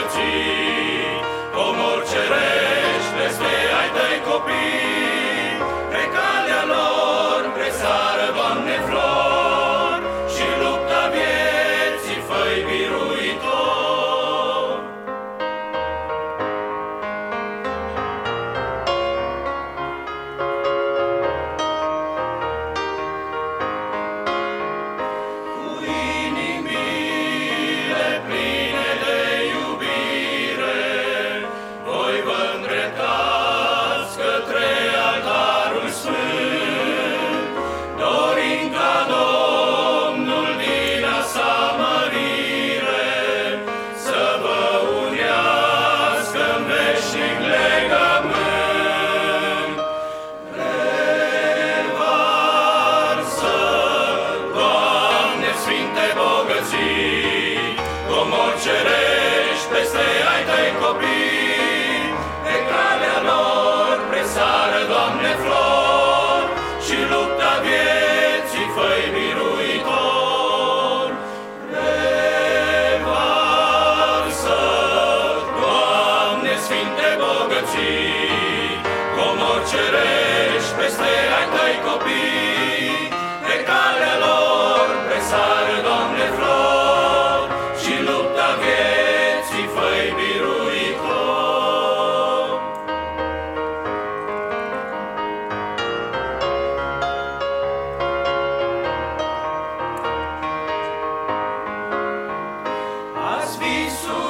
bogății, comori cerești, peste ai tăi copii, pe calea lor presară, Doamne, flori, și lupta vieții fă-i biruitor. Cu inimile pline de iubire, voi vă îndreptați către altarul sfânt, dorind ca Domnul din a sa mărire să vă unească în veșnic legământ. Revarsă, Doamne, sfinte bogății, comori cerești, peste ai tăi copii, pe calea lor presară, Doamne, flori, și lupta vieții fă-i biruitor. Revarsă, Doamne, sfinte bogății, comori cerești, peste ai tăi copii, pe calea lor presară, Doamne, flori, și lupta vieții fă-i biruitor. Azi visul